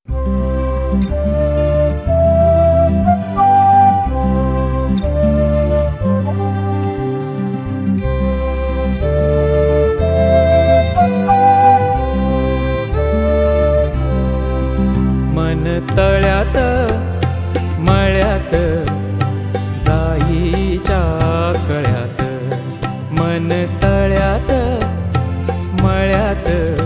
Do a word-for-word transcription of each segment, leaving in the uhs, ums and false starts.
मन तळ्यात मळ्यात जाईच्या कळ्यात, मन तळ्यात मळ्यात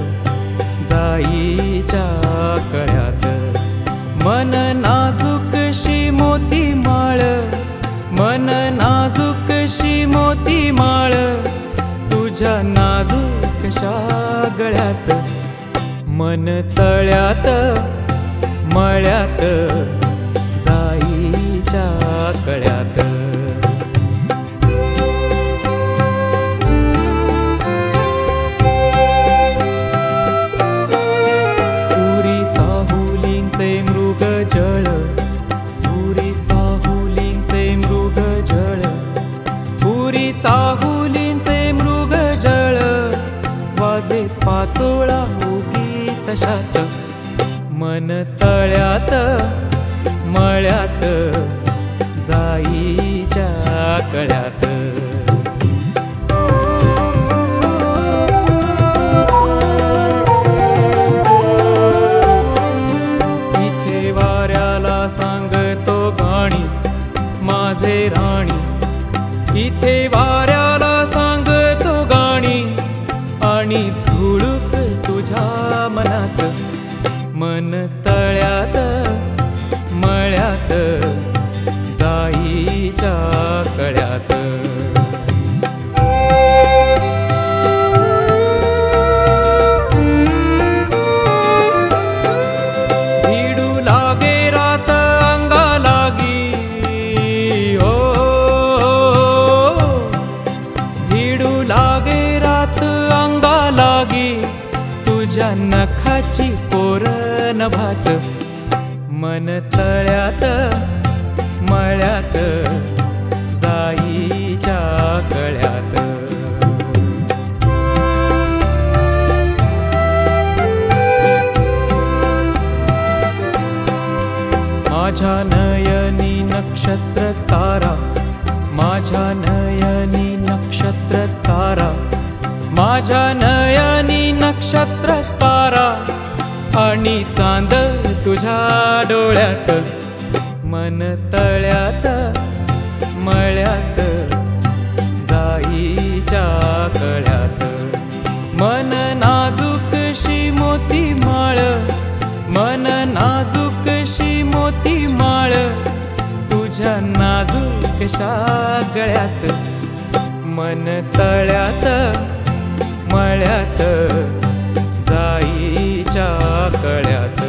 जाईच्या कळ्यात, मन नाजूकशी मोती माळ, मन नाजूकशी मोती माळ, तुझ्या नाजूकशा गळ्यात, मन तळ्यात मळ्यात जाईच्या कळ्यात. पुरी चाहुलींचे मृग जळ, पुरी चाहुलींचे मृग जळ, पुरी चाहुलींचे मृग जळ, वाजे पाचोळा उगी तशात, मन तळ्यात मळ्यात जाईच्या कळ्यात. इथे वाऱ्याला सांगतो गाणी माझे राणी, इथे वाऱ्याला सांगतो गाणी, आणि झुळूक तुझ्या मनात, मन तळ्यात मळ्यात जाईच्या कळ्यात. भिडू लागे रात अंगा लागी, हो भिडू लागे रात अंगा लागी, तुझ्या नखाची कोरन भात, मन तळ्यात मळ्यात जाईच्या कळ्यात. माझ्या नयनी नक्षत्र तारा, माझ्या नयनी नक्षत्र तारा, माझ्या नयनी नक्षत्र तारा, आणि चांद तुझ्या डोळ्यात, मन तळ्यात मळ्यात जाईच्या कळ्यात, मन नाजूकशी मोती माळ, मन नाजूकशी मोती माळ, तुझ्या नाजूकशा गळ्यात, मन तळ्यात मळ्यात जाईच्या कळ्यात.